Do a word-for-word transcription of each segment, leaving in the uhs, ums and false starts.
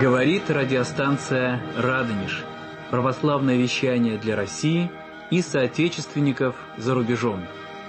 Говорит радиостанция «Радонеж». Православное вещание для России и соотечественников за рубежом.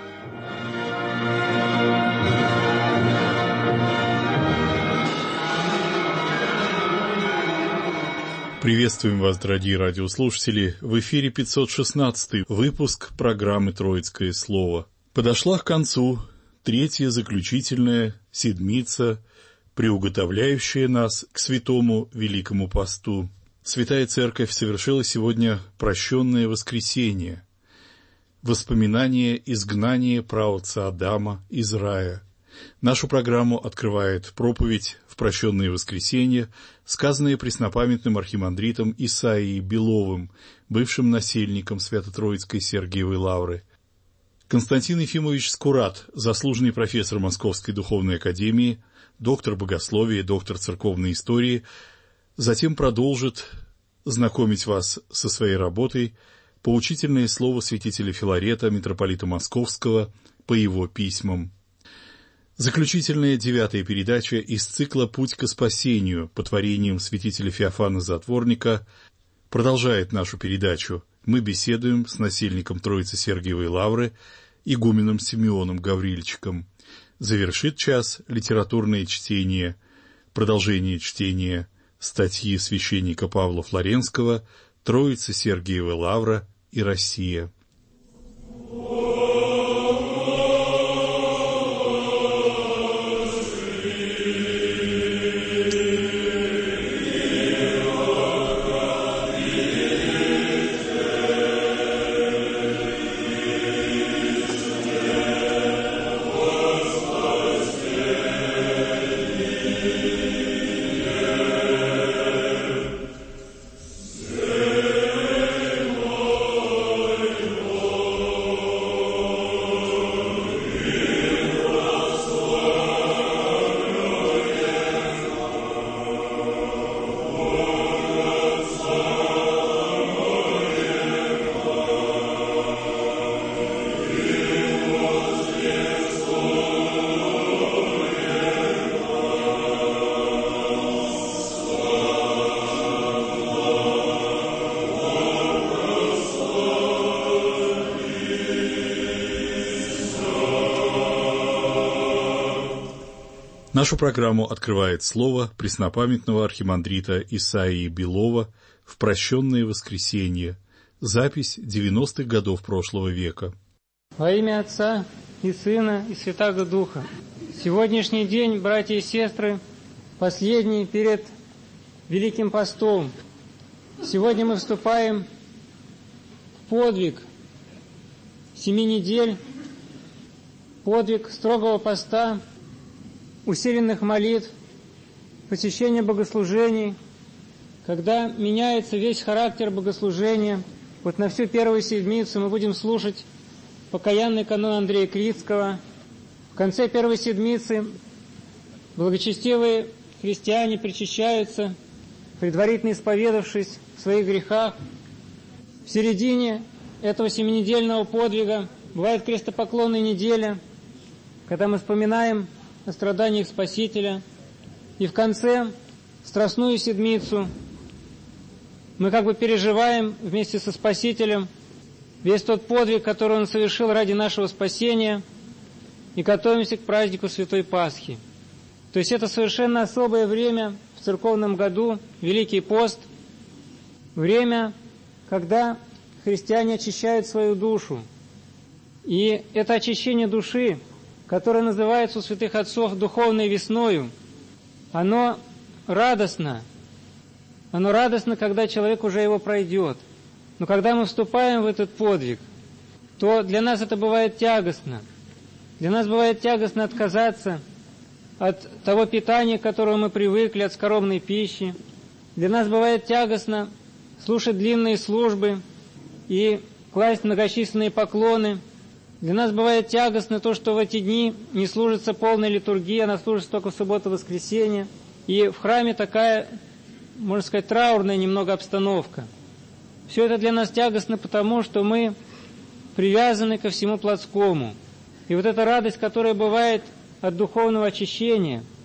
Приветствуем вас, дорогие радиослушатели. В эфире пятьсот шестнадцатый выпуск программы «Троицкое слово». Подошла к концу третья заключительная седмица, приуготовляющая нас к святому Великому Посту. Святая Церковь совершила сегодня прощенное воскресенье, воспоминание изгнания праотца Адама из рая. Нашу программу открывает проповедь в прощенное воскресенье, сказанная преснопамятным архимандритом Исаией Беловым, бывшим насельником Свято-Троицкой Сергиевой Лавры. Константин Ефимович Скурат, заслуженный профессор Московской духовной академии, доктор богословия, доктор церковной истории, затем продолжит знакомить вас со своей работой поучительное слово святителя Филарета, митрополита Московского, по его письмам. Заключительная девятая передача из цикла «Путь ко спасению» по творениям святителя Феофана Затворника продолжает нашу передачу. Мы беседуем с насельником Троицы Сергиевой Лавры, игуменом Симеоном Гаврильчиком. Завершит час литературное чтение, продолжение чтения статьи священника Павла Флоренского «Троица Сергиева Лавра и Россия». Нашу программу открывает слово преснопамятного архимандрита Исаии Белова в прощенное воскресенье, запись девяностых годов прошлого века. Во имя Отца и Сына и Святаго Духа. Сегодняшний день, братья и сестры, последний перед Великим Постом. Сегодня мы вступаем в подвиг семи недель, подвиг строгого поста, усиленных молитв, посещения богослужений, когда меняется весь характер богослужения. Вот на всю первую седмицу мы будем слушать покаянный канон Андрея Критского. В конце первой седмицы благочестивые христиане причащаются, предварительно исповедавшись в своих грехах. В середине этого семинедельного подвига бывает крестопоклонная неделя, когда мы вспоминаем о страданиях Спасителя. И в конце, Страстную седмицу, мы как бы переживаем вместе со Спасителем весь тот подвиг, который Он совершил ради нашего спасения, и готовимся к празднику Святой Пасхи. То есть это совершенно особое время в церковном году, Великий пост, время, когда христиане очищают свою душу. И это очищение души, которое называется у святых отцов духовной весною, оно радостно. Оно радостно, когда человек уже его пройдет. Но когда мы вступаем в этот подвиг, то для нас это бывает тягостно. Для нас бывает тягостно отказаться от того питания, к которому мы привыкли, от скоромной пищи. Для нас бывает тягостно слушать длинные службы и класть многочисленные поклоны. Для нас бывает тягостно то, что в эти дни не служится полная литургия, она служится только в субботу-воскресенье. И в храме такая, можно сказать, траурная немного обстановка. Все это для нас тягостно потому, что мы привязаны ко всему плотскому. И вот эта радость, которая бывает от духовного очищения,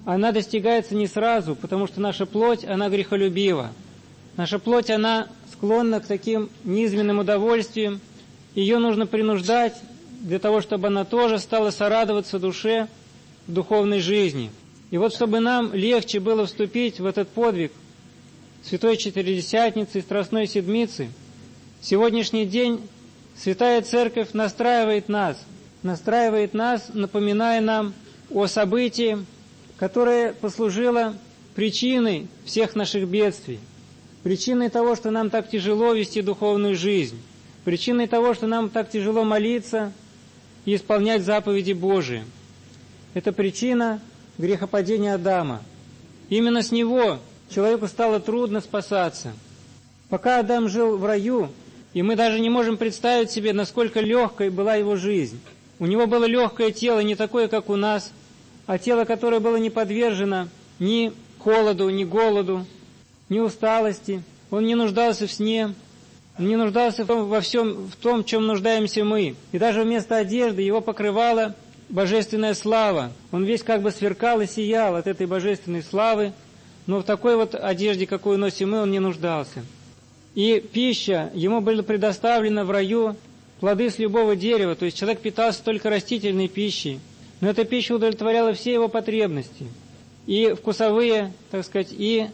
она достигается не сразу, потому что наша плоть, она грехолюбива. Наша плоть, она склонна к таким низменным удовольствиям. Ее нужно принуждать для того, чтобы она тоже стала сорадоваться душе в духовной жизни. И вот чтобы нам легче было вступить в этот подвиг Святой Четыредесятницы и Страстной Седмицы, в сегодняшний день Святая Церковь настраивает нас, настраивает нас, напоминая нам о событии, которое послужило причиной всех наших бедствий, причиной того, что нам так тяжело вести духовную жизнь, причиной того, что нам так тяжело молиться и исполнять заповеди Божии. Это причина грехопадения Адама. Именно с него человеку стало трудно спасаться. Пока Адам жил в раю, и мы даже не можем представить себе, насколько легкой была его жизнь. У него было легкое тело, не такое, как у нас, а тело, которое было не подвержено ни холоду, ни голоду, ни усталости. Он не нуждался в сне, он не нуждался в том, во всем в том, в чем нуждаемся мы. И даже вместо одежды его покрывала божественная слава. Он весь как бы сверкал и сиял от этой божественной славы, но в такой вот одежде, какую носим мы, он не нуждался. И пища, ему была предоставлена в раю плоды с любого дерева, то есть человек питался только растительной пищей, но эта пища удовлетворяла все его потребности, и вкусовые, так сказать, и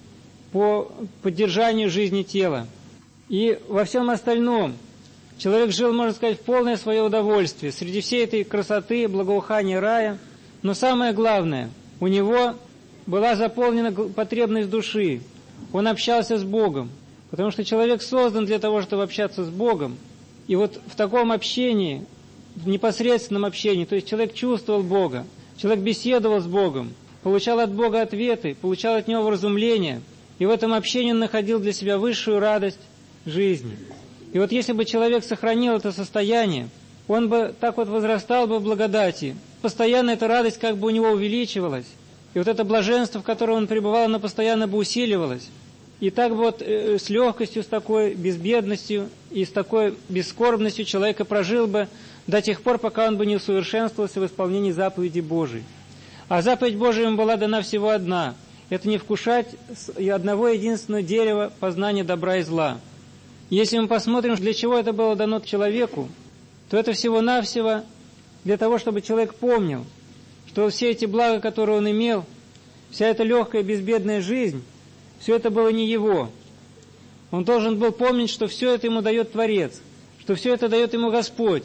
по поддержанию жизни тела. И во всем остальном человек жил, можно сказать, в полное свое удовольствие, среди всей этой красоты, благоухания рая, но самое главное, у него была заполнена потребность души, он общался с Богом, потому что человек создан для того, чтобы общаться с Богом, и вот в таком общении, в непосредственном общении, то есть человек чувствовал Бога, человек беседовал с Богом, получал от Бога ответы, получал от Него вразумление, и в этом общении он находил для себя высшую радость жизни. И вот если бы человек сохранил это состояние, он бы так вот возрастал бы в благодати, постоянно эта радость как бы у него увеличивалась, и вот это блаженство, в котором он пребывал, оно постоянно бы усиливалось. И так вот э, с легкостью, с такой безбедностью и с такой бескорбностью человека прожил бы до тех пор, пока он бы не усовершенствовался в исполнении заповеди Божией. А заповедь Божия ему была дана всего одна. Это не вкушать с одного единственного дерева познания добра и зла. Если мы посмотрим, для чего это было дано человеку, то это всего-навсего для того, чтобы человек помнил, что все эти блага, которые он имел, вся эта легкая безбедная жизнь, все это было не его. Он должен был помнить, что все это ему дает Творец, что все это дает ему Господь.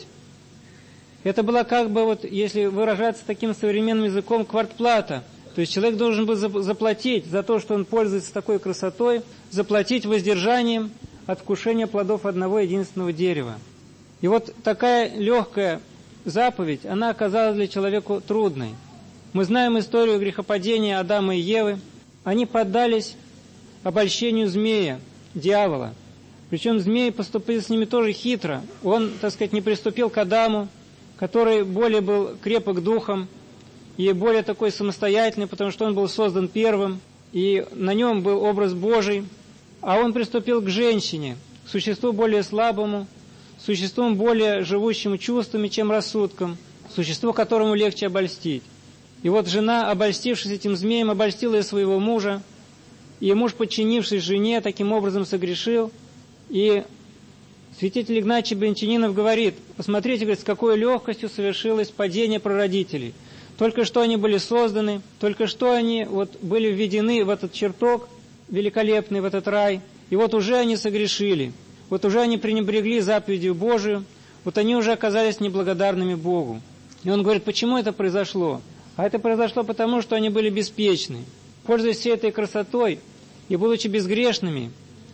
Это была как бы, вот, если выражаться таким современным языком, квартплата. То есть человек должен был заплатить за то, что он пользуется такой красотой, заплатить воздержанием от вкушения плодов одного единственного дерева. И вот такая легкая заповедь, она оказалась для человека трудной. Мы знаем историю грехопадения Адама и Евы. Они поддались обольщению змея, дьявола. Причем змей поступил с ними тоже хитро. Он, так сказать, не приступил к Адаму, который более был крепок духом и более такой самостоятельный, потому что он был создан первым, и на нем был образ Божий. А он приступил к женщине, к существу более слабому, существу более живущему чувствами, чем рассудком, существу, которому легче обольстить. И вот жена, обольстившись этим змеем, обольстила и своего мужа, и муж, подчинившись жене, таким образом согрешил. И святитель Игнатий Брянчанинов говорит, посмотрите, говорит, с какой легкостью совершилось падение прародителей. Только что они были созданы, только что они вот были введены в этот чертог великолепный, в этот рай, и вот уже они согрешили, вот уже они пренебрегли заповедью Божию, вот они уже оказались неблагодарными Богу. И он говорит, почему это произошло? А это произошло потому, что они были беспечны. Пользуясь всей этой красотой и будучи безгрешными,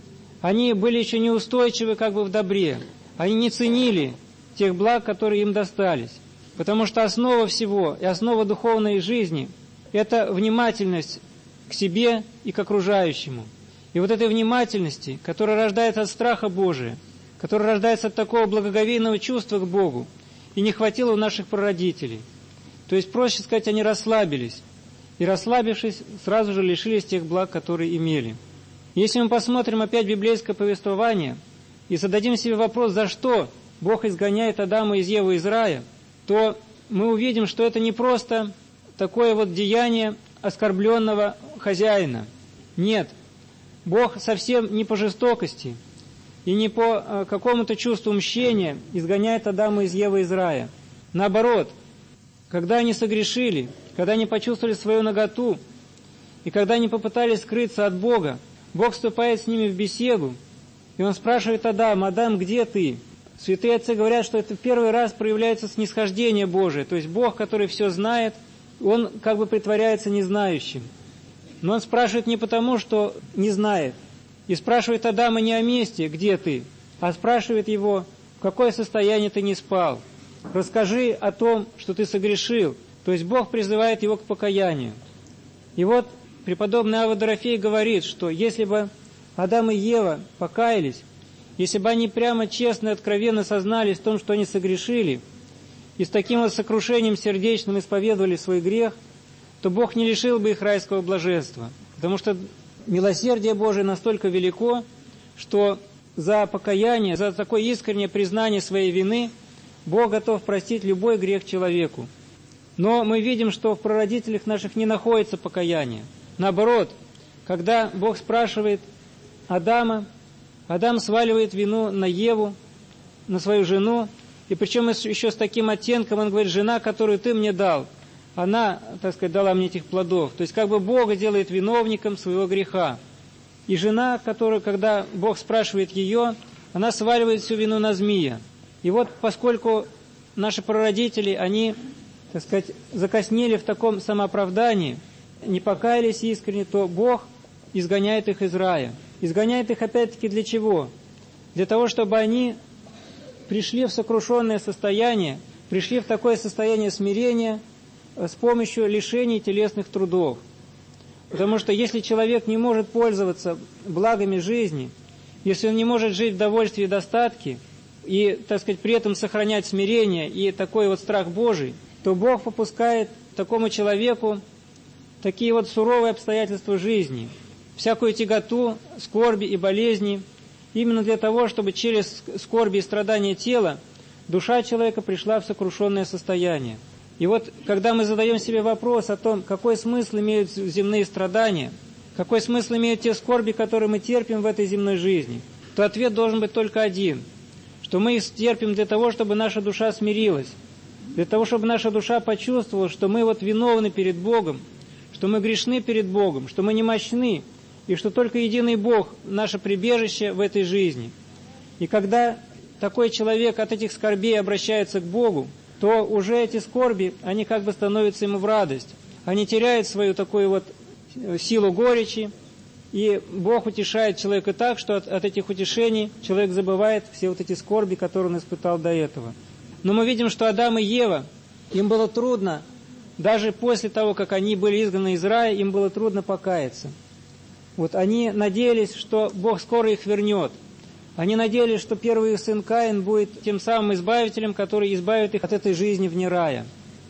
они были еще неустойчивы как бы в добре. Они не ценили тех благ, которые им достались. Потому что основа всего и основа духовной жизни – это внимательность к себе и к окружающему. И вот этой внимательности, которая рождается от страха Божия, которая рождается от такого благоговейного чувства к Богу, и не хватило у наших прародителей. То есть, проще сказать, они расслабились. И расслабившись, сразу же лишились тех благ, которые имели. Если мы посмотрим опять библейское повествование и зададим себе вопрос, за что Бог изгоняет Адама из Евы из рая, то мы увидим, что это не просто такое вот деяние оскорбленного хозяина. Нет, Бог совсем не по жестокости и не по какому-то чувству мщения изгоняет Адама из Евы из рая. Наоборот, когда они согрешили, когда они почувствовали свою наготу, и когда они попытались скрыться от Бога, Бог вступает с ними в беседу, и Он спрашивает Адама: «Адам, где ты?» Святые отцы говорят, что это в первый раз проявляется снисхождение Божие, то есть Бог, который все знает, Он как бы притворяется незнающим. Но Он спрашивает не потому, что не знает, и спрашивает Адама не о месте, где ты, а спрашивает его, в какое состояние ты не спал. Расскажи о том, что ты согрешил. То есть Бог призывает его к покаянию. И вот преподобный Авва Дорофей говорит, что если бы Адам и Ева покаялись, если бы они прямо честно и откровенно сознались в том, что они согрешили, и с таким вот сокрушением сердечным исповедовали свой грех, то Бог не лишил бы их райского блаженства. Потому что милосердие Божие настолько велико, что за покаяние, за такое искреннее признание своей вины Бог готов простить любой грех человеку. Но мы видим, что в прародителях наших не находится покаяния. Наоборот, когда Бог спрашивает Адама, Адам сваливает вину на Еву, на свою жену, и причем еще с таким оттенком, он говорит: «Жена, которую ты мне дал, она, так сказать, дала мне этих плодов». То есть как бы Бога делает виновником своего греха. И жена, которую, когда Бог спрашивает ее, она сваливает всю вину на змея. И вот поскольку наши прародители, они, так сказать, закоснели в таком самооправдании, не покаялись искренне, то Бог изгоняет их из рая. Изгоняет их опять-таки для чего? Для того, чтобы они пришли в сокрушенное состояние, пришли в такое состояние смирения с помощью лишений телесных трудов. Потому что если человек не может пользоваться благами жизни, если он не может жить в довольстве и достатке, и, так сказать, при этом сохранять смирение и такой вот страх Божий, то Бог попускает такому человеку такие вот суровые обстоятельства жизни, всякую тяготу, скорби и болезни, именно для того, чтобы через скорби и страдания тела душа человека пришла в сокрушенное состояние. И вот, когда мы задаем себе вопрос о том, какой смысл имеют земные страдания, какой смысл имеют те скорби, которые мы терпим в этой земной жизни, то ответ должен быть только один, что мы их терпим для того, чтобы наша душа смирилась, для того, чтобы наша душа почувствовала, что мы вот виновны перед Богом, что мы грешны перед Богом, что мы немощны, и что только единый Бог – наше прибежище в этой жизни. И когда такой человек от этих скорбей обращается к Богу, то уже эти скорби, они как бы становятся ему в радость. Они теряют свою такую вот силу горечи, и Бог утешает человека так, что от, от этих утешений человек забывает все вот эти скорби, которые он испытал до этого. Но мы видим, что Адам и Ева, им было трудно, даже после того, как они были изгнаны из рая, им было трудно покаяться. Вот они надеялись, что Бог скоро их вернет. Они надеялись, что первый их сын Каин будет тем самым избавителем, который избавит их от этой жизни вне рая.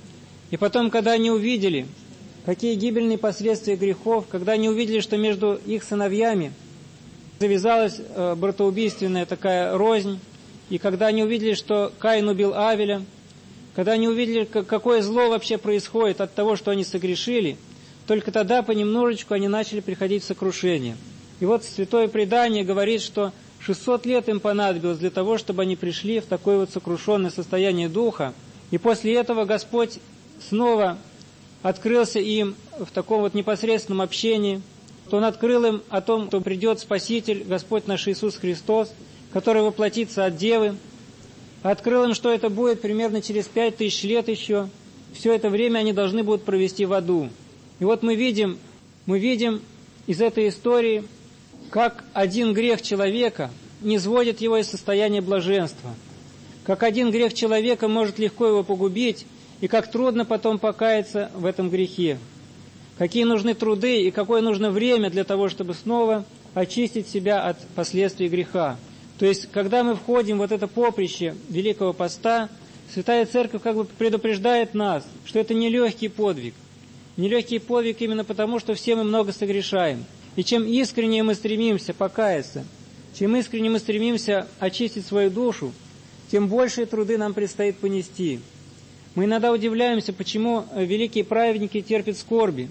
И потом, когда они увидели, какие гибельные последствия грехов, когда они увидели, что между их сыновьями завязалась э, братоубийственная такая рознь, и когда они увидели, что Каин убил Авеля, когда они увидели, какое зло вообще происходит от того, что они согрешили, только тогда понемножечку они начали приходить в сокрушение. И вот Святое Предание говорит, что шестьсот лет им понадобилось для того, чтобы они пришли в такое вот сокрушенное состояние духа. И после этого Господь снова открылся им в таком вот непосредственном общении. То Он открыл им о том, что придет Спаситель, Господь наш Иисус Христос, который воплотится от Девы. Открыл им, что это будет примерно через пять тысяч лет еще. Все это время они должны будут провести в аду. И вот мы видим, мы видим из этой истории, как один грех человека не сводит его из состояния блаженства, как один грех человека может легко его погубить, и как трудно потом покаяться в этом грехе, какие нужны труды и какое нужно время для того, чтобы снова очистить себя от последствий греха. То есть, когда мы входим в вот это поприще Великого Поста, Святая Церковь как бы предупреждает нас, что это нелегкий подвиг. Нелегкий подвиг именно потому, что все мы много согрешаем. И чем искреннее мы стремимся покаяться, чем искренне мы стремимся очистить свою душу, тем большие труды нам предстоит понести. Мы иногда удивляемся, почему великие праведники терпят скорби.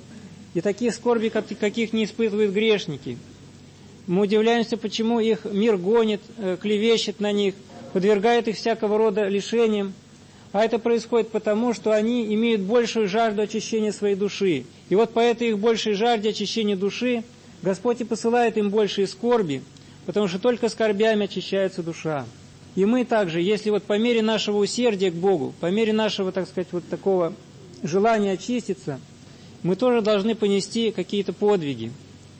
и таких скорбей, каких не испытывают грешники. Мы удивляемся, почему их мир гонит, клевещет на них, подвергает их всякого рода лишениям. А это происходит потому, что они имеют большую жажду очищения своей души. И вот по этой их большей жажде очищения души Господь и посылает им большие скорби, потому что только скорбями очищается душа. И мы также, если вот по мере нашего усердия к Богу, по мере нашего, так сказать, вот такого желания очиститься, мы тоже должны понести какие-то подвиги.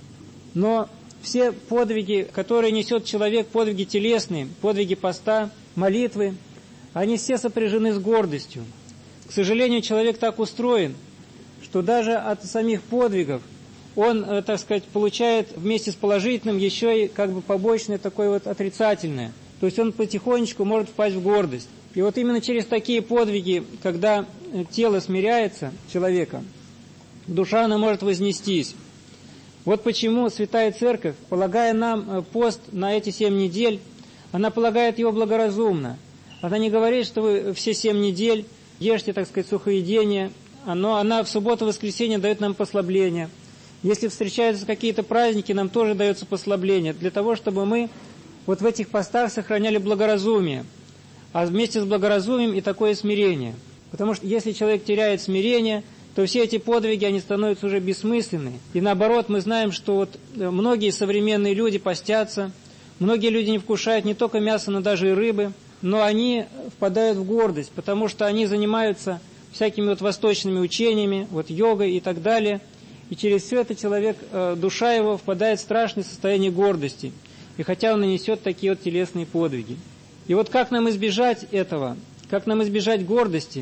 Но все подвиги, которые несет человек, подвиги телесные, подвиги поста, молитвы, они все сопряжены с гордостью. К сожалению, человек так устроен, что даже от самих подвигов он, так сказать, получает вместе с положительным еще и как бы побочное такое вот отрицательное. То есть он потихонечку может впасть в гордость. И вот именно через такие подвиги, когда тело смиряется человека, душа она может вознестись. Вот почему Святая Церковь, полагая нам пост на эти семь недель, она полагает его благоразумно. Она не говорит, что вы все семь недель ешьте, так сказать, сухоедение, но она в субботу-воскресенье дает нам послабление. Если встречаются какие-то праздники, нам тоже дается послабление, для того, чтобы мы вот в этих постах сохраняли благоразумие, а вместе с благоразумием и такое смирение. Потому что если человек теряет смирение, то все эти подвиги, они становятся уже бессмысленны. И наоборот, мы знаем, что вот многие современные люди постятся, многие люди не вкушают не только мяса, но даже и рыбы, но они впадают в гордость, потому что они занимаются всякими вот восточными учениями, вот йогой и так далее, и через все это человек, душа его впадает в страшное состояние гордости, и хотя он нанесет такие вот телесные подвиги. И вот как нам избежать этого, как нам избежать гордости,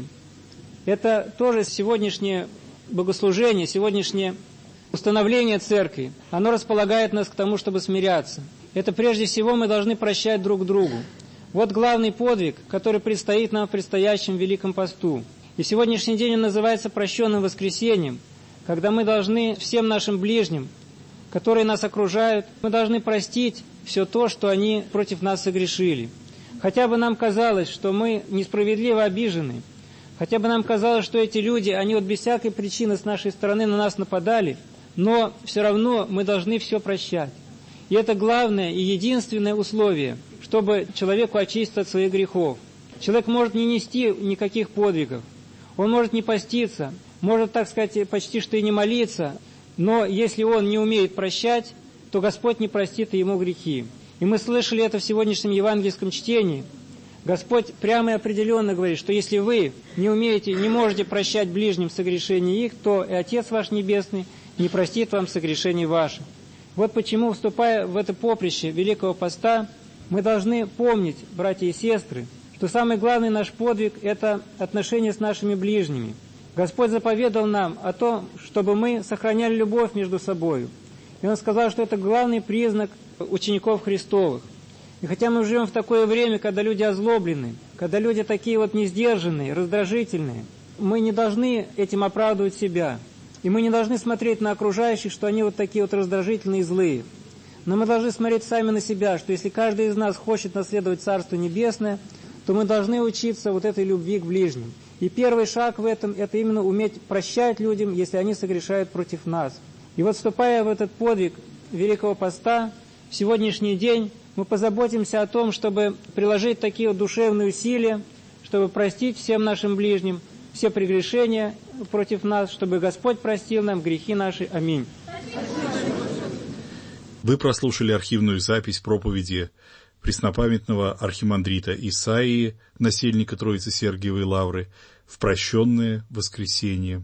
это тоже сегодняшнее богослужение, сегодняшнее установление церкви, оно располагает нас к тому, чтобы смиряться. Это прежде всего мы должны прощать друг другу. Вот главный подвиг, который предстоит нам в предстоящем Великом Посту. И сегодняшний день он называется прощенным воскресением, когда мы должны всем нашим ближним, которые нас окружают, мы должны простить все то, что они против нас согрешили. Хотя бы нам казалось, что мы несправедливо обижены, хотя бы нам казалось, что эти люди, они вот без всякой причины с нашей стороны на нас нападали, но все равно мы должны все прощать. И это главное и единственное условие, чтобы человеку очиститься от своих грехов. Человек может не нести никаких подвигов, он может не поститься, может, так сказать, почти что и не молиться, но если он не умеет прощать, то Господь не простит и ему грехи. И мы слышали это в сегодняшнем евангельском чтении. Господь прямо и определенно говорит, что если вы не умеете, не можете прощать ближним согрешения их, то и Отец ваш Небесный не простит вам согрешений ваших. Вот почему, вступая в это поприще Великого Поста, мы должны помнить, братья и сестры, что самый главный наш подвиг – это отношения с нашими ближними. Господь заповедал нам о том, чтобы мы сохраняли любовь между собой. И Он сказал, что это главный признак учеников Христовых. И хотя мы живем в такое время, когда люди озлоблены, когда люди такие вот несдержанные, раздражительные, мы не должны этим оправдывать себя. И мы не должны смотреть на окружающих, что они вот такие вот раздражительные и злые. Но мы должны смотреть сами на себя, что если каждый из нас хочет наследовать Царство Небесное, то мы должны учиться вот этой любви к ближним. И первый шаг в этом – это именно уметь прощать людям, если они согрешают против нас. И вот, вступая в этот подвиг Великого Поста, в сегодняшний день мы позаботимся о том, чтобы приложить такие вот душевные усилия, чтобы простить всем нашим ближним все прегрешения против нас, чтобы Господь простил нам грехи наши. Аминь. Вы прослушали архивную запись проповеди преснопамятного архимандрита Исаии, насельника Троицы Сергиевой Лавры, в прощенное воскресенье.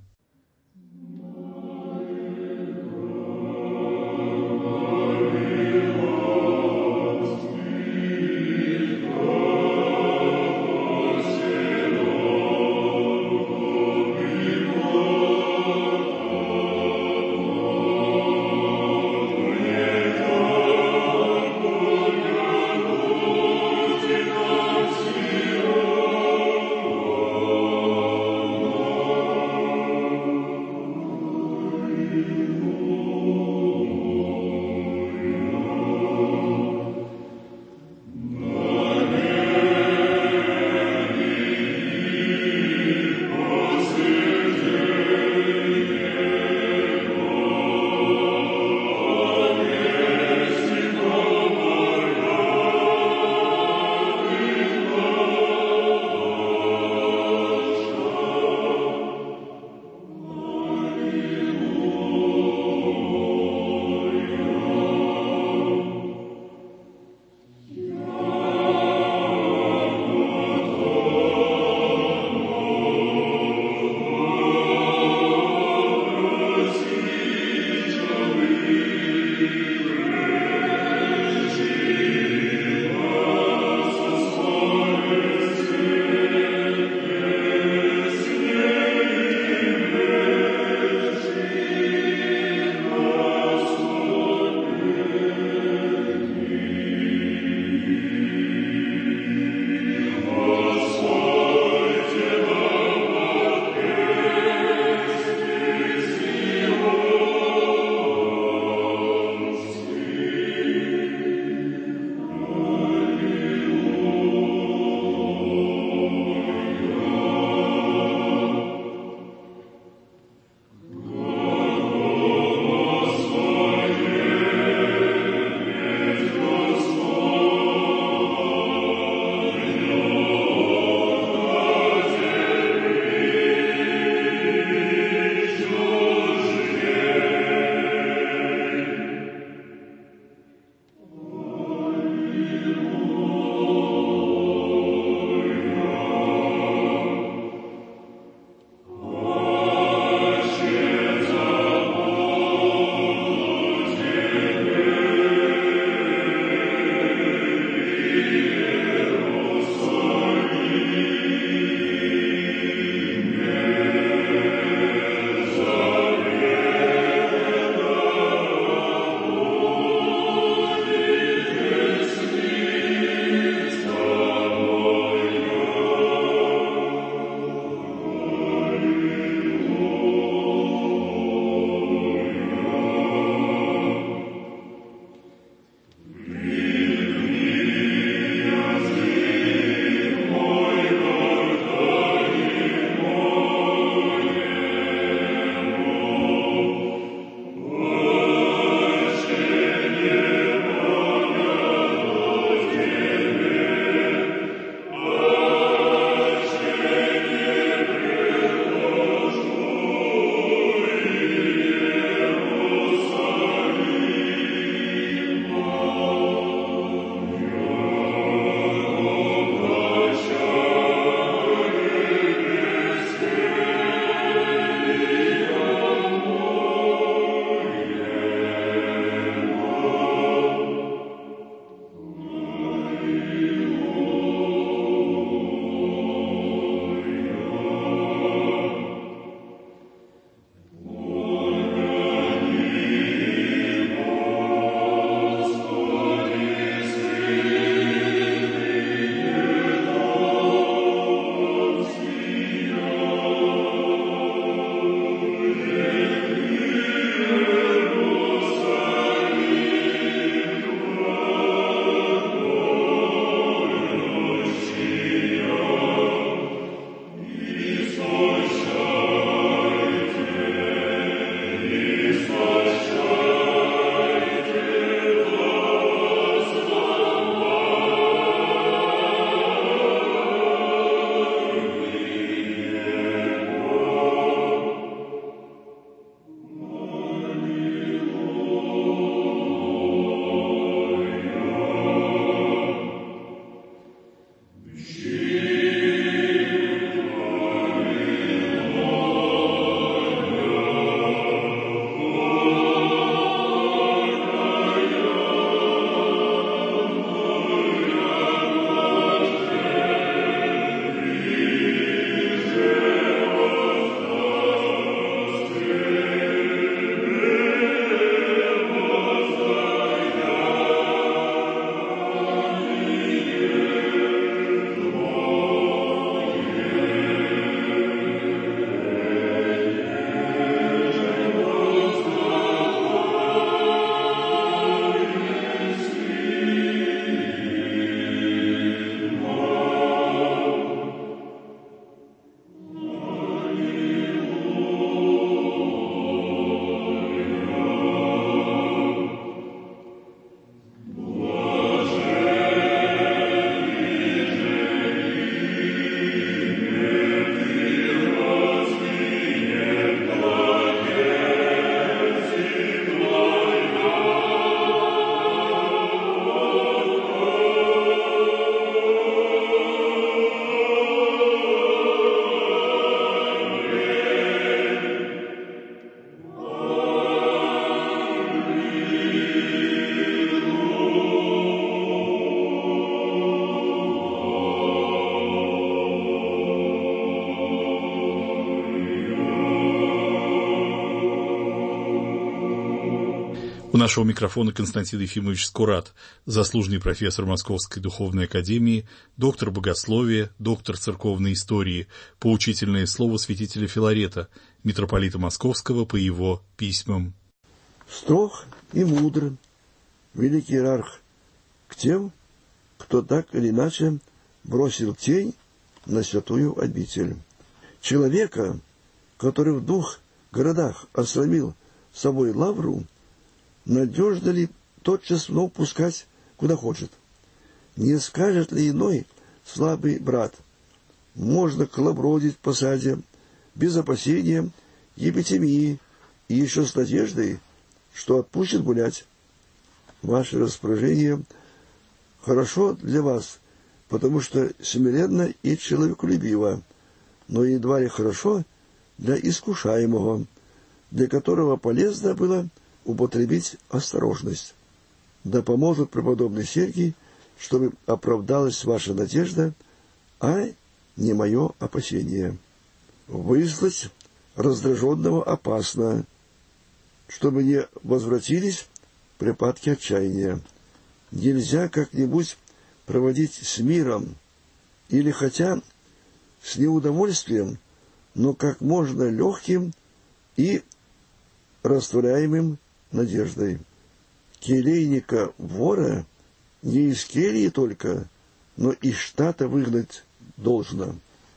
нашего микрофона Константин Ефимович Скурат, заслуженный профессор Московской духовной академии, доктор богословия, доктор церковной истории, поучительное слово святителя Филарета, митрополита Московского по его письмам. Строг и мудр великий иерарх к тем, кто так или иначе бросил тень на святую обитель. Человека, который в двух городах осрамил собой лавру, надежно ли тотчас вновь пускать куда хочет? Не скажет ли иной слабый брат: можно колобродить в посаде без опасения епитемии и еще с надеждой, что отпустит гулять? Ваше распоряжение хорошо для вас, потому что смиренно и человеколюбиво, но едва ли хорошо для искушаемого, для которого полезно было употребить осторожность. Да поможет преподобный Сергий, чтобы оправдалась ваша надежда, а не мое опасение. Выслать раздраженного опасно, чтобы не возвратились припадки отчаяния. Нельзя как-нибудь проводить с миром, или хотя с неудовольствием, но как можно легким и растворяемым надеждой. Келейника вора не из кельи только, но из штата выгнать должно.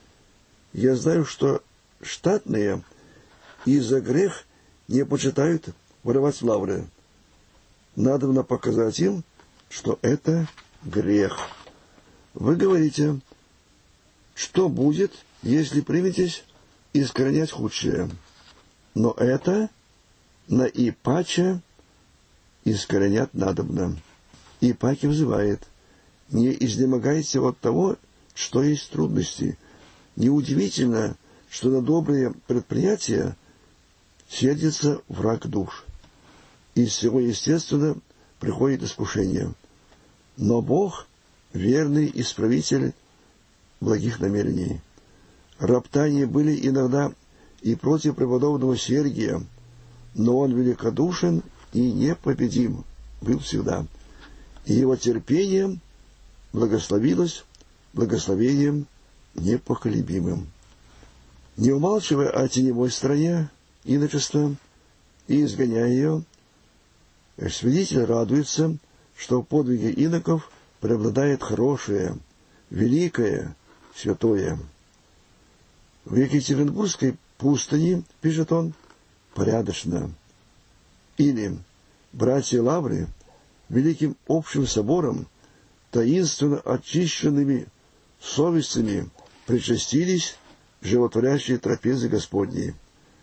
Я знаю, что штатные и за грех не почитают воровать лавры. Надобно показать им, что это грех. Вы говорите, что будет, если приметесь искоренять худшее. Но это на Ипача искоренять надобно. Ипаки взывает: не изнемогайте от того, что есть трудности. Неудивительно, что на добрые предприятия сердится враг душ. Из всего, естественно, приходит искушение. Но Бог — верный исправитель благих намерений. Роптания были иногда и против преподобного Сергия, но он великодушен и непобедим был всегда, и его терпением благословилось благословением непоколебимым. Не умалчивая о теневой стране иночества и изгоняя ее, свидетель радуется, что в подвиге иноков преобладает хорошее, великое, святое. В Екатеринбургской пустыне, пишет он, порядочно. Или братья Лавры великим общим собором, таинственно очищенными совестями, причастились животворящей трапезы Господней.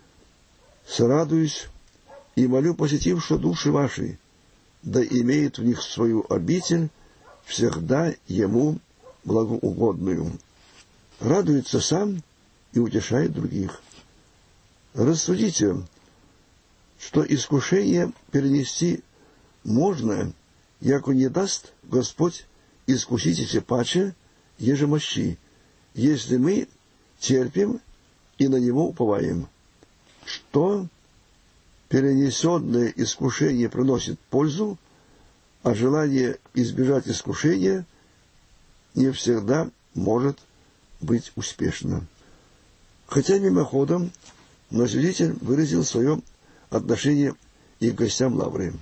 Сорадуюсь и молю посетившую души ваши, да имеет в них свою обитель, всегда ему благоугодную. Радуется сам и утешает других. Рассудите, что искушение перенести можно, яко не даст Господь искусить все паче, еже мощи, если мы терпим и на Него уповаем. Что перенесенное искушение приносит пользу, а желание избежать искушения не всегда может быть успешно. Хотя мимоходом, но свидетель выразил свое отношение и к гостям Лавры.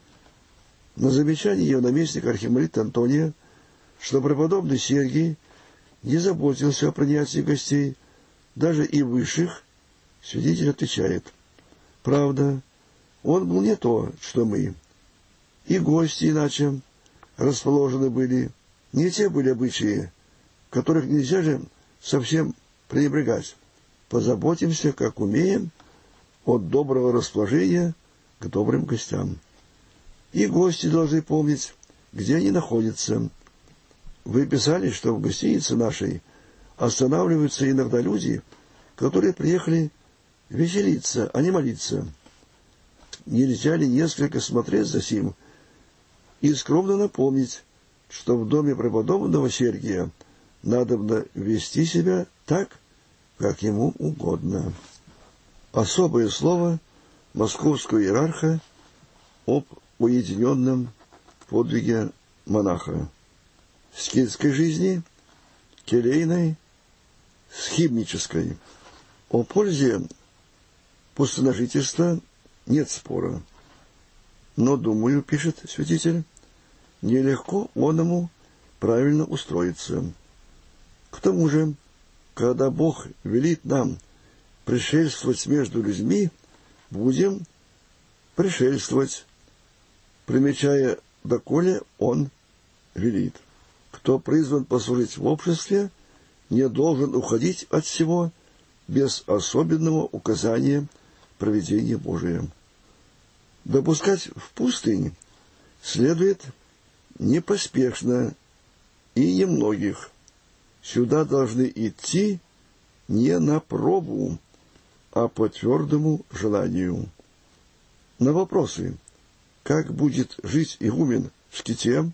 На замечание ее наместника архимандрита Антония, что преподобный Сергий не заботился о принятии гостей, даже и высших, свидетель отвечает: правда, он был не то, что мы, и гости иначе расположены были, не те были обычаи, которых нельзя же совсем пренебрегать. Позаботимся, как умеем, от доброго расположения к добрым гостям. И гости должны помнить, где они находятся. Вы писали, что в гостинице нашей останавливаются иногда люди, которые приехали веселиться, а не молиться. Нельзя ли несколько смотреть за сим и скромно напомнить, что в доме преподобного Сергия надобно вести себя так, как ему угодно. Особое слово московского иерарха об уединенном подвиге монаха, скитской жизни, келейной, схимнической. О пользе пустыножительства нет спора. Но, думаю, пишет святитель, нелегко оному правильно устроиться. К тому же, когда Бог велит нам пришельствовать между людьми, будем пришельствовать, примечая, доколе Он велит. Кто призван послужить в обществе, не должен уходить от всего без особенного указания провидения Божия. Допускать в пустынь следует непоспешно и немногих. Сюда должны идти не на пробу, а по твердому желанию. На вопросы, как будет жить игумен в ските,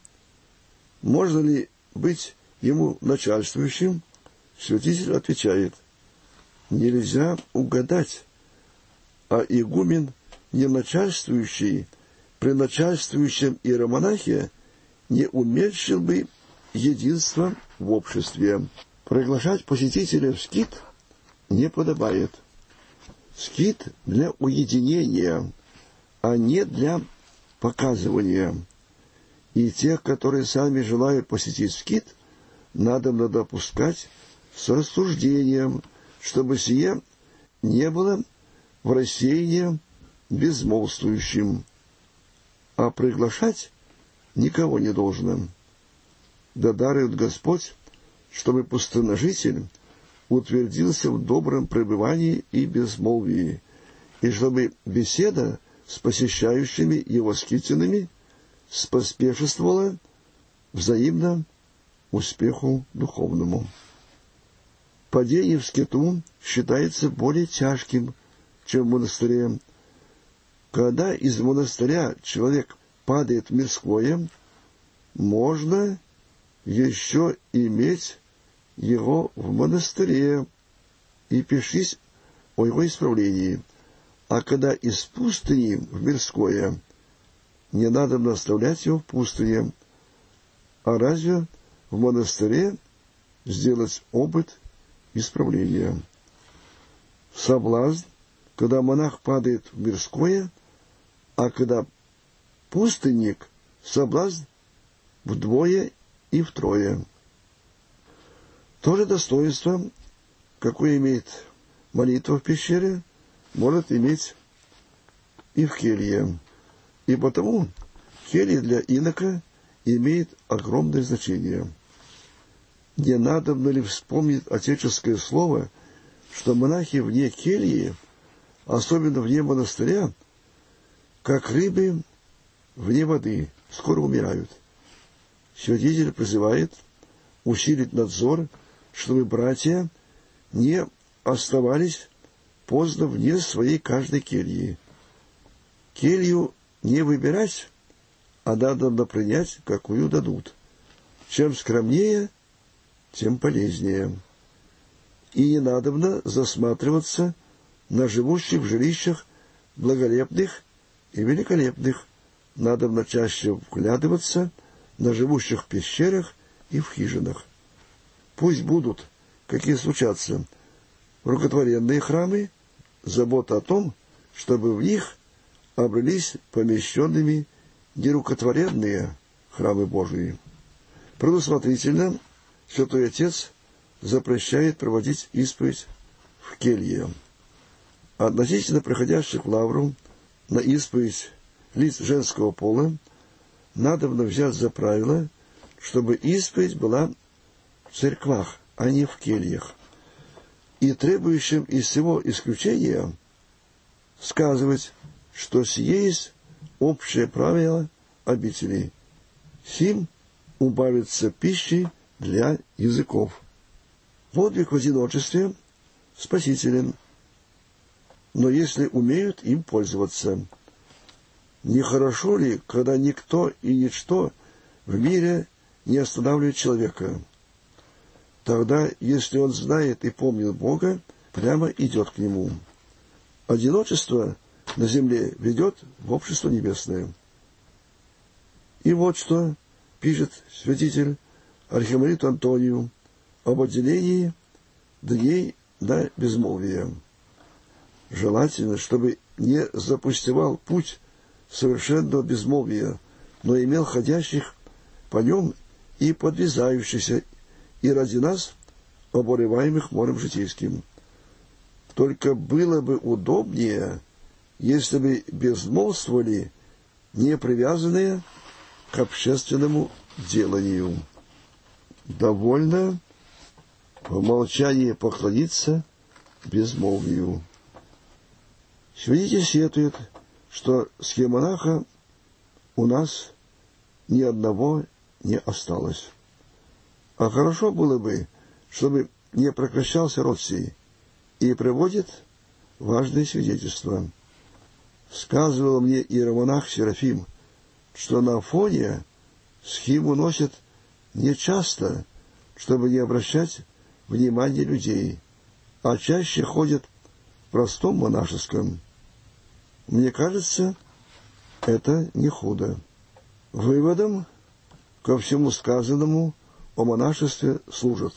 можно ли быть ему начальствующим, святитель отвечает: нельзя угадать, а игумен, не начальствующий при начальствующем иеромонахе, не уменьшил бы единства в обществе. Приглашать посетителя в скит не подобает. Скит для уединения, а не для показывания. И тех, которые сами желают посетить скит, надо допускать с рассуждением, чтобы сие не было в рассеянии безмолвствующим, а приглашать никого не должно. Да дарует Господь, чтобы пустыножитель утвердился в добром пребывании и безмолвии, и чтобы беседа с посещающими его скитинами споспешествовала взаимно успеху духовному. Падение в скиту считается более тяжким, чем в монастыре. Когда из монастыря человек падает в мирское, можно еще иметь его в монастыре и пишись о его исправлении. А когда из пустыни в мирское, не надо оставлять его в пустыне, а разве в монастыре сделать опыт исправления. Соблазн, когда монах падает в мирское, а когда пустынник, соблазн вдвое и втрое. То же достоинство, какое имеет молитва в пещере, может иметь и в келье. И потому келья для инока имеет огромное значение. Не надобно ли вспомнить отеческое слово, что монахи вне кельи, особенно вне монастыря, как рыбы вне воды, скоро умирают. Святитель призывает усилить надзор, чтобы братья не оставались поздно вне своей каждой кельи. Келью не выбирать, а надо принять, какую дадут. Чем скромнее, тем полезнее. И не надобно засматриваться на живущих в жилищах благолепных и великолепных. Надобно чаще вглядываться на живущих в пещерах и в хижинах. Пусть будут, какие случатся, рукотворенные храмы, забота о том, чтобы в них обрелись помещенными нерукотворенные храмы Божии. Предусмотрительно Святой Отец запрещает проводить исповедь в келье. Относительно приходящих в лавру на исповедь лиц женского пола надобно взять за правило, чтобы исповедь была в церквах, а не в кельях. И требующим из всего исключения сказывать, что сие есть общее правило обителей. Сим убавится пищи для языков. Подвиг в одиночестве спасителен, но если умеют им пользоваться. Нехорошо ли, когда никто и ничто в мире не останавливает человека? Тогда, если он знает и помнит Бога, прямо идет к Нему. Одиночество на земле ведет в общество небесное. И вот что пишет святитель архимандриту Антонию об отделении дней на безмолвие. Желательно, чтобы не запустевал путь совершенного безмолвия, но имел ходящих по нем и подвязающихся, и ради нас, обуреваемых морем житейским. Только было бы удобнее, если бы безмолвствовали не привязанные к общественному деланию. Довольно в молчании поклониться безмолвию. Святитель сетует, что схемонаха у нас ни одного не осталось. А хорошо было бы, чтобы не прекращался род сей, и приводит важные свидетельства. Сказывал мне иеромонах Серафим, что на Афоне схиму носят нечасто, чтобы не обращать внимания людей, а чаще ходят в простом монашеском. Мне кажется, это не худо. Выводом ко всему сказанному о монашестве служат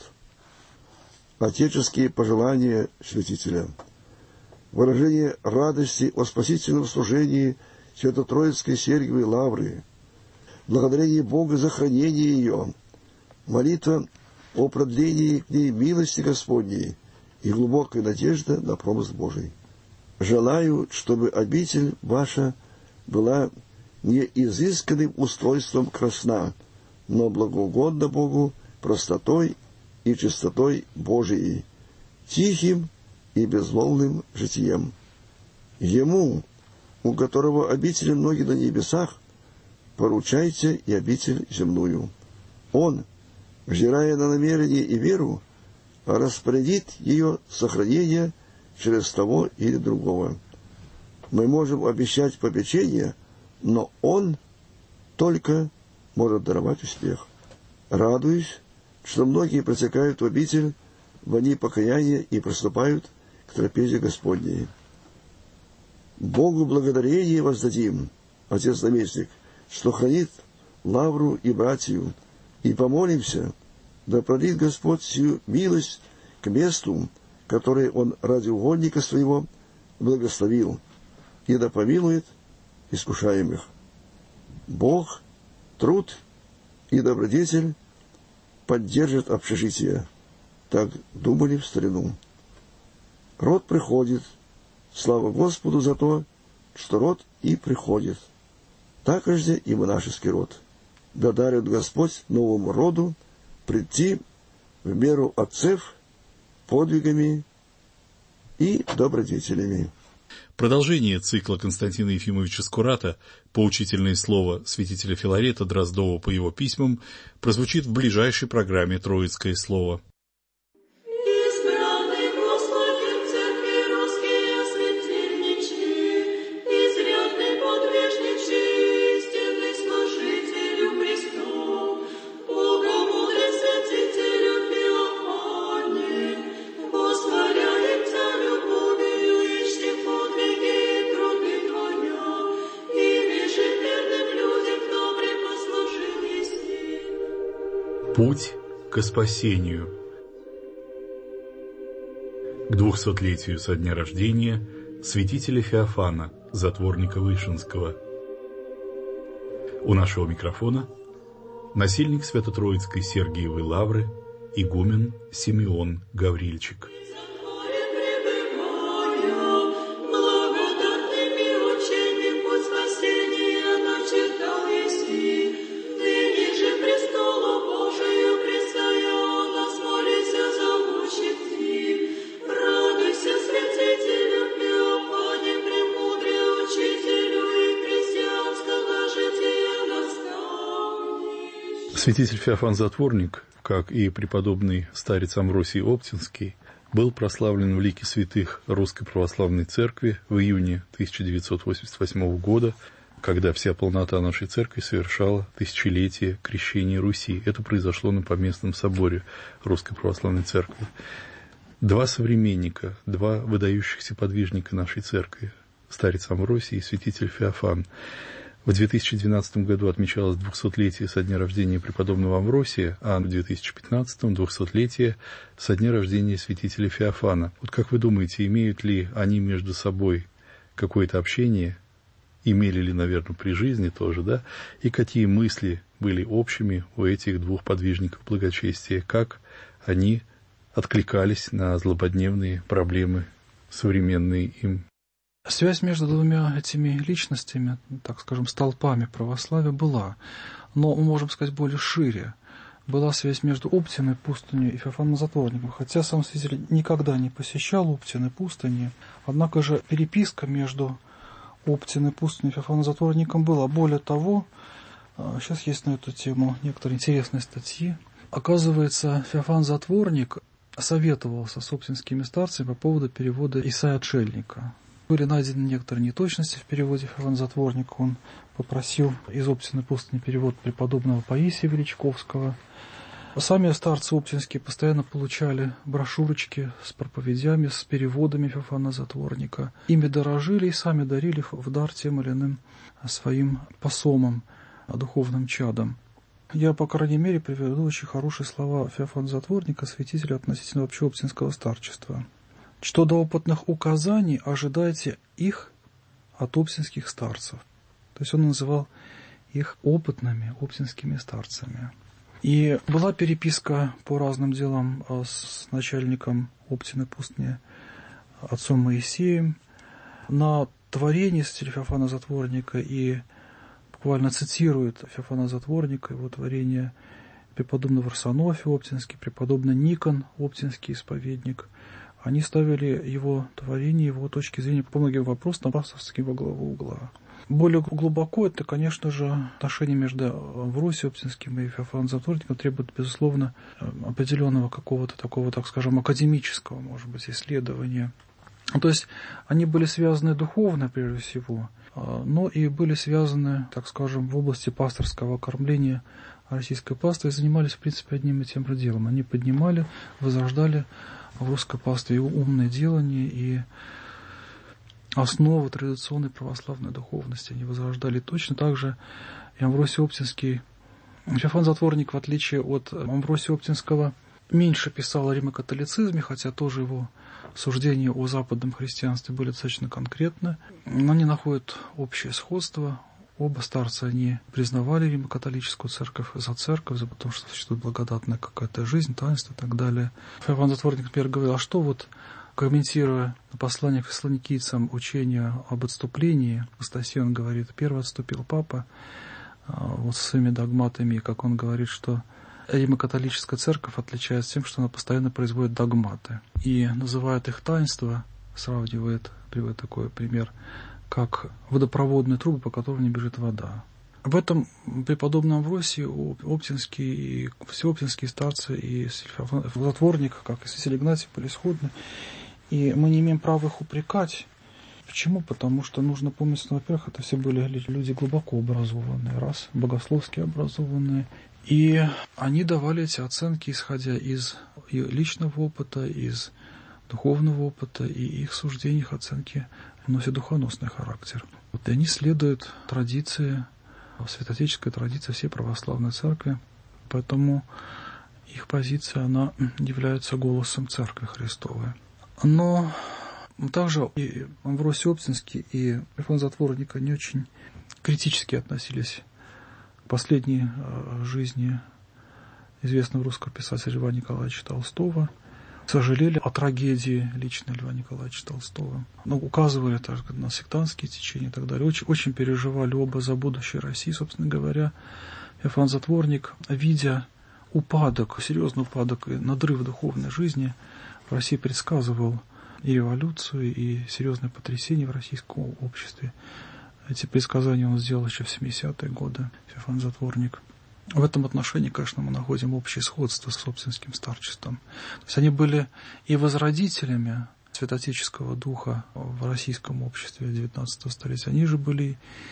отеческие пожелания святителя, выражение радости о спасительном служении Свято-Троицкой Сергиевой Лавры, благодарение Бога за хранение ее, молитва о продлении к ней милости Господней и глубокая надежда на промысл Божий. Желаю, чтобы обитель ваша была не изысканным устройством красна, но благоугодна Богу простотой и чистотой Божией, тихим и безмолвным житием. Ему, у которого обители многие на небесах, поручайте и обитель земную. Он, взирая на намерение и веру, распорядит ее сохранение через того или другого. Мы можем обещать попечение, но он только может даровать успех. Радуюсь, что многие протекают в обитель в дни покаяния и приступают к трапезе Господней. Богу благодарение воздадим, Отец-наместник, что хранит Лавру и братью, и помолимся, да пролит Господь сию милость к месту, которое Он ради угодника своего благословил, и да помилует искушаемых. Бог, труд и добродетель поддержат общежитие. Так думали в старину. Род приходит. Слава Господу за то, что род и приходит. Также и монашеский род. Да дарит Господь новому роду прийти в меру отцев подвигами и добродетелями. Продолжение цикла Константина Ефимовича Скурата «Поучительное слово святителя Филарета Дроздова по его письмам» прозвучит в ближайшей программе «Троицкое слово». Путь ко спасению. К двухсотлетию со дня рождения святителя Феофана, затворника Вышинского. У нашего микрофона насельник Свято-Троицкой Сергиевой Лавры, игумен Симеон Гаврильчик. Святитель Феофан Затворник, как и преподобный старец Амвросий Оптинский, был прославлен в лике святых Русской Православной Церкви в июне тысяча девятьсот восемьдесят восьмого года, когда вся полнота нашей церкви совершала тысячелетие крещения Руси. Это произошло на Поместном соборе Русской Православной Церкви. Два современника, два выдающихся подвижника нашей церкви, старец Амвросий и святитель Феофан, В две тысячи двенадцатом году отмечалось двухсотлетие со дня рождения преподобного Амвросия, а в две тысячи пятнадцатом двухсотлетие со дня рождения святителя Феофана. Вот как вы думаете, имеют ли они между собой какое-то общение? Имели ли, наверное, при жизни тоже, да? И какие мысли были общими у этих двух подвижников благочестия? Как они откликались на злободневные проблемы, современные им? Связь между двумя этими личностями, так скажем, столпами православия была, но, мы можем сказать, более шире. Была связь между Оптиной пустыней и Феофаном Затворником, хотя сам святитель никогда не посещал Оптиной пустыни, однако же переписка между Оптиной пустыней и Феофаном Затворником была. Более того, сейчас есть на эту тему некоторые интересные статьи. Оказывается, Феофан Затворник советовался с оптинскими старцами по поводу перевода Исаия Отшельника. Были найдены некоторые неточности в переводе Феофана Затворника. Он попросил из Оптиной пустыни перевод преподобного Паисия Величковского. Сами старцы оптинские постоянно получали брошюрочки с проповедями, с переводами Феофана Затворника. Ими дорожили и сами дарили в дар тем или иным своим посомам, духовным чадам. Я, по крайней мере, приведу очень хорошие слова Феофана Затворника, святителя относительно вообще оптинского старчества. Что до опытных указаний, ожидайте их от оптинских старцев. То есть он называл их опытными оптинскими старцами. И была переписка по разным делам с начальником Оптиной пустыни, отцом Моисеем, на творение святителя Феофана Затворника, и буквально цитирует Феофана Затворника, его творение преподобный Варсонофий Оптинский, преподобный Никон Оптинский исповедник. Они ставили его творение, его точки зрения по многим вопросам пасторским во главу угла. Более глубоко это, конечно же, отношение между Амвросием Оптинским и Феофаном Затворником требует, безусловно, определенного какого-то такого, так скажем, академического, может быть, исследования. То есть они были связаны духовно, прежде всего, но и были связаны, так скажем, в области пасторского кормления российской паствы и занимались, в принципе, одним и тем же делом. Они поднимали, возрождали в русской пастве и умное делание, и основы традиционной православной духовности они возрождали. Точно так же и Амвросий Оптинский. Феофан Затворник, в отличие от Амвросия Оптинского, меньше писал о римокатолицизме, хотя тоже его суждения о западном христианстве были достаточно конкретны. Они находят общее сходство. Оба старца они признавали римокатолическую церковь за церковь, за потому что существует благодатная какая-то жизнь, таинство и так далее. Феофан Затворник, например, говорил, а что вот, комментируя на послание к фессалоникийцам учение об отступлении, в Стасии он говорит, первый отступил папа, вот с своими догматами, как он говорит, что римокатолическая церковь отличается тем, что она постоянно производит догматы. И называет их таинство, сравнивает, приводит такой пример, как водопроводные трубы, по которым не бежит вода. Об этом преподобный Амвросий Оптинский, и все оптинские старцы, и Затворник, как и святитель Игнатий, были сходны. И мы не имеем права их упрекать. Почему? Потому что нужно помнить, что, во-первых, это все были люди глубоко образованные, раз, богословски образованные. И они давали эти оценки, исходя из личного опыта, из духовного опыта, и их суждения, их оценки носят духоносный характер. Вот, и они следуют традиции, святоотеческой традиции всей православной церкви, поэтому их позиция, она является голосом Церкви Христовой. Но также и Амвросий Оптинский, и Феофан Затворник, они очень критически относились к последней жизни известного русского писателя Льва Николаевича Толстого, сожалели о трагедии личной Льва Николаевича Толстого, но указывали также на сектантские течения и так далее. Очень, очень переживали оба за будущее России. Собственно говоря, Феофан Затворник, видя упадок, серьезный упадок и надрыв духовной жизни, в России предсказывал и революцию, и серьезное потрясение в российском обществе. Эти предсказания он сделал еще в семидесятые годы, Феофан Затворник. В этом отношении, конечно, мы находим общее сходство с оптинским старчеством. То есть они были и возродителями святоотеческого духа в российском обществе девятнадцатого столетия, они же были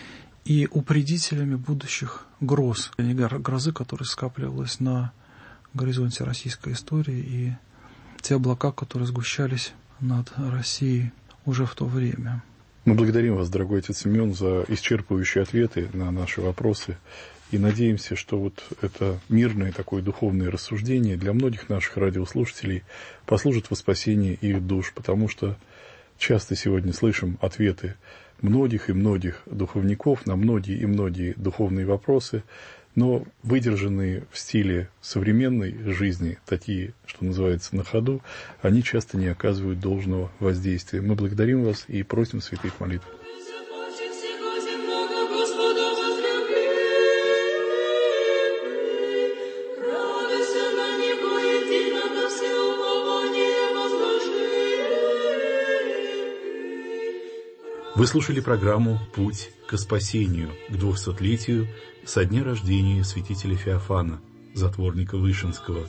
и упредителями будущих гроз, грозы, которая скапливалась на горизонте российской истории, и те облака, которые сгущались над Россией уже в то время. Мы благодарим вас, дорогой отец Симеон, за исчерпывающие ответы на наши вопросы. И надеемся, что вот это мирное такое духовное рассуждение для многих наших радиослушателей послужит во спасении их душ, потому что часто сегодня слышим ответы многих и многих духовников на многие и многие духовные вопросы, но выдержанные в стиле современной жизни, такие, что называется, на ходу, они часто не оказывают должного воздействия. Мы благодарим вас и просим святых молитв. Вы слушали программу «Путь к спасению» к двухсотлетию со дня рождения святителя Феофана, затворника Вышинского.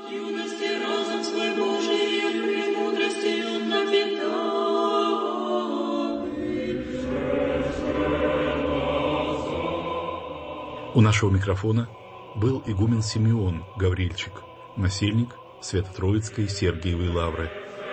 У нашего микрофона был игумен Симеон Гаврильчик, насельник Свято-Троицкой Сергиевой Лавры.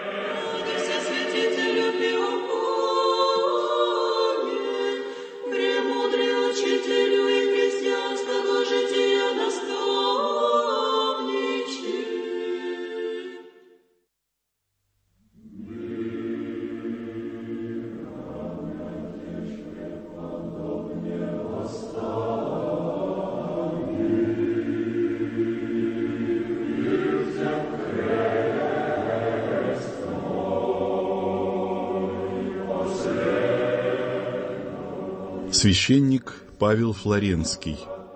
Священник Павел Флоренский.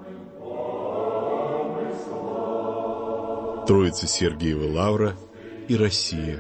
Троица Сергиева Лавра и Россия.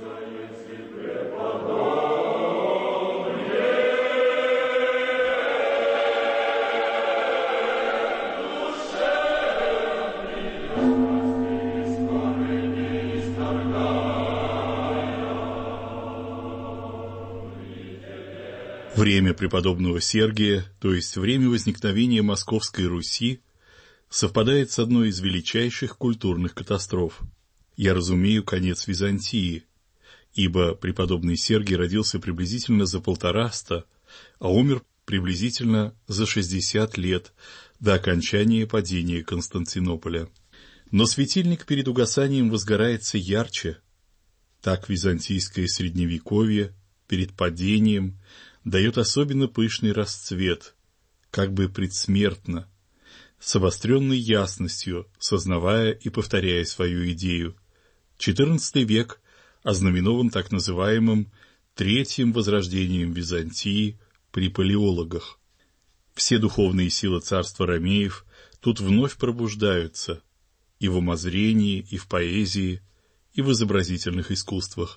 Время преподобного Сергия, то есть время возникновения Московской Руси, совпадает с одной из величайших культурных катастроф. Я разумею конец Византии, ибо преподобный Сергий родился приблизительно за полтораста, а умер приблизительно за шестьдесят лет до окончания падения Константинополя. Но светильник перед угасанием возгорается ярче. Так византийское средневековье перед падением дает особенно пышный расцвет, как бы предсмертно, с обостренной ясностью, сознавая и повторяя свою идею. четырнадцатый век ознаменован так называемым Третьим возрождением Византии при палеологах. Все духовные силы царства ромеев тут вновь пробуждаются и в умозрении, и в поэзии, и в изобразительных искусствах.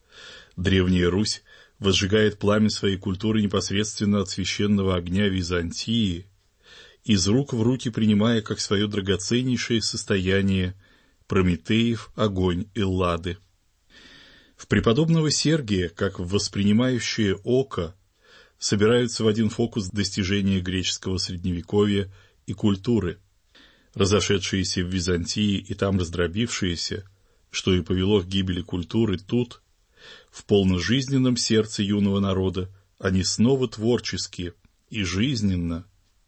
Древняя Русь возжигает пламя своей культуры непосредственно от священного огня Византии, из рук в руки принимая как свое драгоценнейшее состояние Прометеев огонь Эллады. В преподобного Сергия, как в воспринимающее око, собираются в один фокус достижения греческого средневековья и культуры, разошедшиеся в Византии и там раздробившиеся, что и повело к гибели культуры тут, в полножизненном сердце юного народа, они снова творчески и жизненно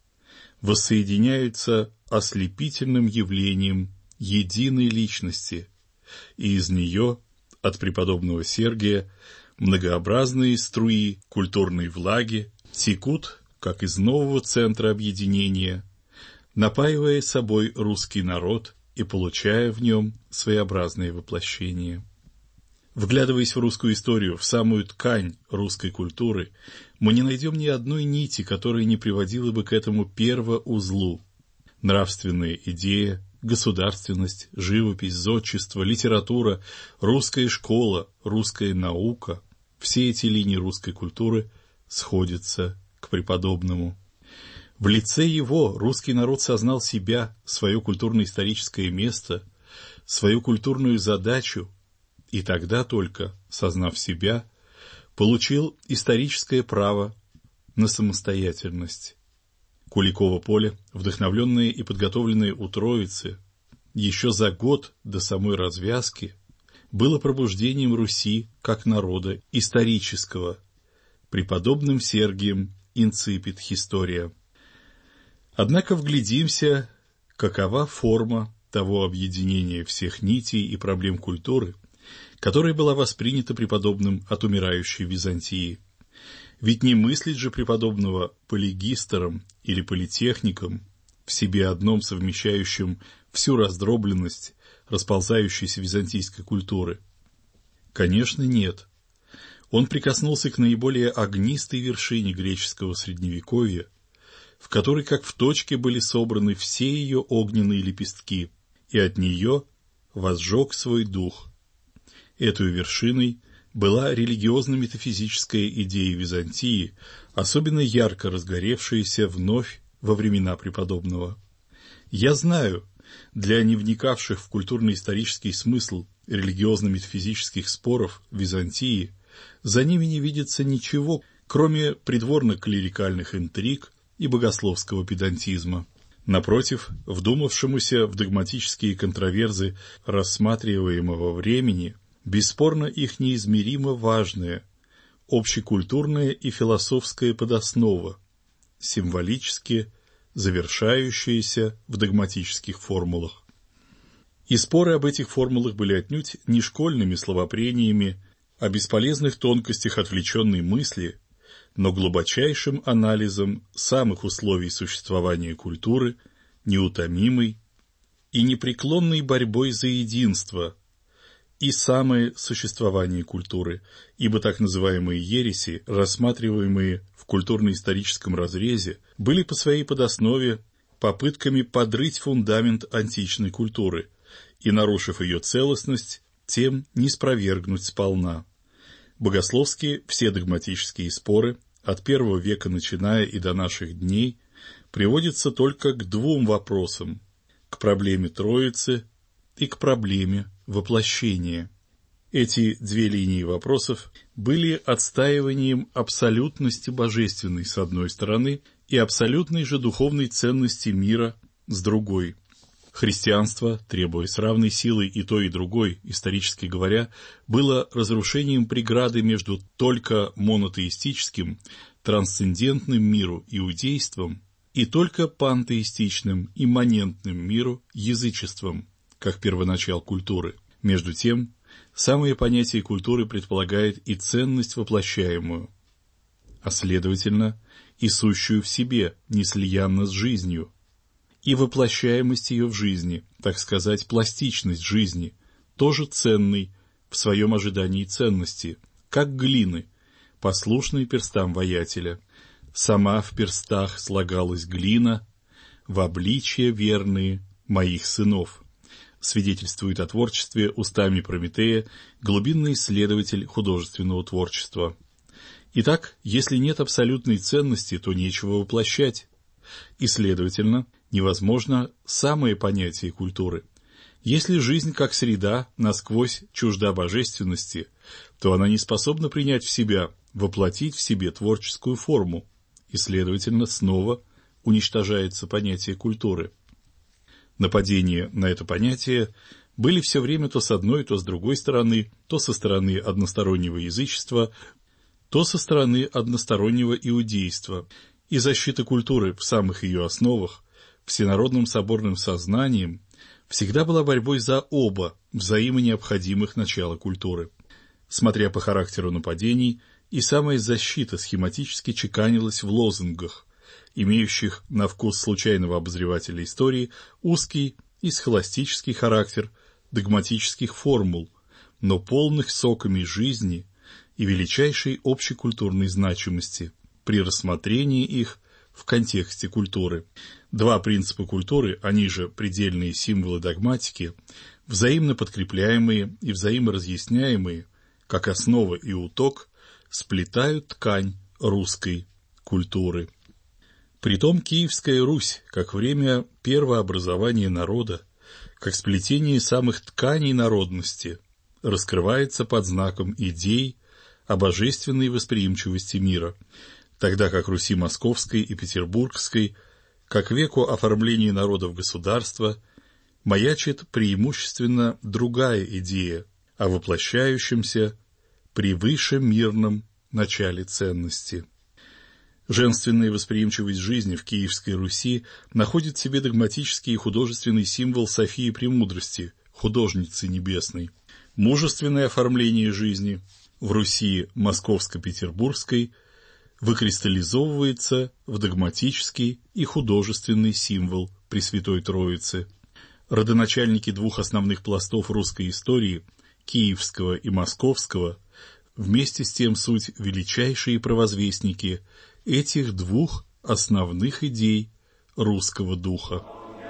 воссоединяются ослепительным явлением единой личности, и из нее, от преподобного Сергия, многообразные струи культурной влаги текут, как из нового центра объединения, напаивая собой русский народ и получая в нем своеобразное воплощение. Вглядываясь в русскую историю, в самую ткань русской культуры, мы не найдем ни одной нити, которая не приводила бы к этому первоузлу. Нравственная идея, государственность, живопись, зодчество, литература, русская школа, русская наука – все эти линии русской культуры сходятся к преподобному. В лице его русский народ сознал себя, свое культурно-историческое место, свою культурную задачу, и тогда только, сознав себя, получил историческое право на самостоятельность. Куликово поле, вдохновленное и подготовленное у Троицы, еще за год до самой развязки, было пробуждением Руси как народа исторического, преподобным Сергием Инципит Хистория. Однако вглядимся, какова форма того объединения всех нитей и проблем культуры, которая была воспринята преподобным от умирающей Византии. Ведь не мыслить же преподобного полигистором или политехником, в себе одном совмещающим всю раздробленность расползающейся византийской культуры. Конечно, нет. Он прикоснулся к наиболее огнистой вершине греческого средневековья, в которой как в точке были собраны все ее огненные лепестки, и от нее возжег свой дух. Этой вершиной была религиозно-метафизическая идея Византии, особенно ярко разгоревшаяся вновь во времена преподобного. Я знаю, для не вникавших в культурно-исторический смысл религиозно-метафизических споров Византии за ними не видится ничего, кроме придворно-клерикальных интриг и богословского педантизма. Напротив, вдумавшемуся в догматические контроверзы рассматриваемого времени, бесспорно их неизмеримо важная, общекультурная и философская подоснова, символически завершающаяся в догматических формулах. И споры об этих формулах были отнюдь не школьными словопрениями о бесполезных тонкостях отвлеченной мысли, но глубочайшим анализом самых условий существования культуры, неутомимой и непреклонной борьбой за единство и самое существование культуры, ибо так называемые ереси, рассматриваемые в культурно-историческом разрезе, были по своей подоснове попытками подрыть фундамент античной культуры и, нарушив ее целостность, тем не спровергнуть сполна. Богословские все догматические споры, от первого века начиная и до наших дней, приводятся только к двум вопросам – к проблеме Троицы и к проблеме воплощения. Эти две линии вопросов были отстаиванием абсолютности божественной с одной стороны и абсолютной же духовной ценности мира с другой. Христианство, требуя с равной силой и той, и другой, исторически говоря, было разрушением преграды между только монотеистическим, трансцендентным миру иудейством и только пантеистичным, имманентным миру язычеством, как первоначал культуры. Между тем, самое понятие культуры предполагает и ценность воплощаемую, а следовательно, и сущую в себе, неслиянно с жизнью, и воплощаемость ее в жизни, так сказать, пластичность жизни, тоже ценной в своем ожидании ценности, как глины, послушной перстам воятеля. Сама в перстах слагалась глина, в обличье верные моих сынов, свидетельствует о творчестве устами Прометея глубинный исследователь художественного творчества. Итак, если нет абсолютной ценности, то нечего воплощать, и, следовательно, невозможно самое понятие культуры. Если жизнь как среда насквозь чужда божественности, то она не способна принять в себя, воплотить в себе творческую форму, и, следовательно, снова уничтожается понятие культуры. Нападения на это понятие были все время то с одной, то с другой стороны, то со стороны одностороннего язычества, то со стороны одностороннего иудейства, и защита культуры в самых ее основах, всенародным соборным сознанием, всегда была борьбой за оба взаимонеобходимых начала культуры. Смотря по характеру нападений, и самая защита схематически чеканилась в лозунгах, имеющих на вкус случайного обозревателя истории узкий и схоластический характер догматических формул, но полных соками жизни и величайшей общекультурной значимости при рассмотрении их в контексте культуры. Два принципа культуры, они же предельные символы догматики, взаимно подкрепляемые и взаиморазъясняемые, как основа и уток, сплетают ткань русской культуры. Притом Киевская Русь, как время первообразования народа, как сплетение самых тканей народности, раскрывается под знаком идей о божественной восприимчивости мира, тогда как Руси Московской и Петербургской, как веку оформления народов государства, маячит преимущественно другая идея о воплощающемся превыше мирном начале ценности. Женственная восприимчивость жизни в Киевской Руси находит в себе догматический и художественный символ Софии Премудрости, художницы небесной. Мужественное оформление жизни в Руси Московско-Петербургской выкристаллизовывается в догматический и художественный символ Пресвятой Троицы. Родоначальники двух основных пластов русской истории, киевского и московского, вместе с тем суть величайшие провозвестники этих двух основных идей русского духа.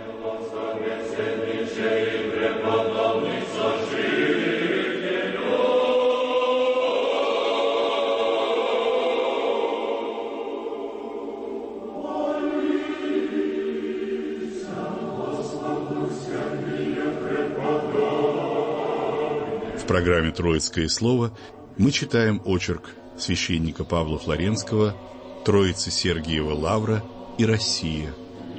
В программе «Троицкое слово» мы читаем очерк священника Павла Флоренского «Троица Сергиева Лавра и Россия».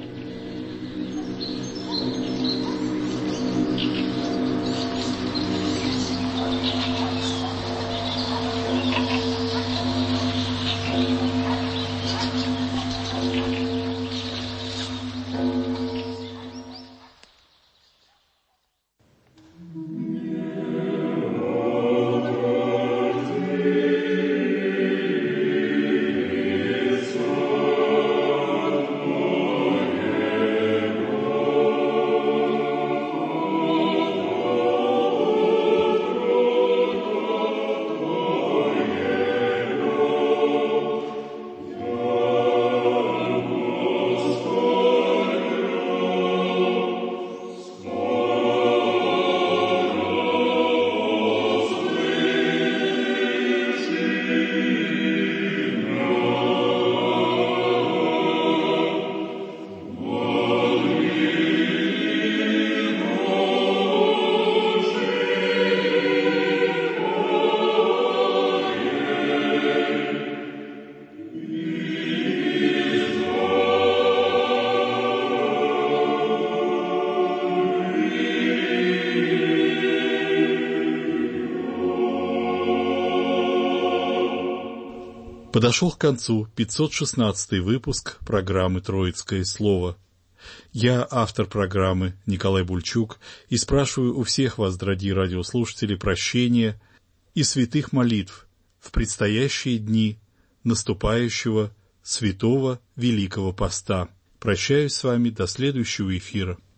Подошел к концу пятьсот шестнадцатый выпуск программы «Троицкое слово». Я, автор программы Николай Бульчук, и спрашиваю у всех вас, дорогие радиослушатели, прощения и святых молитв в предстоящие дни наступающего Святого Великого Поста. Прощаюсь с вами до следующего эфира.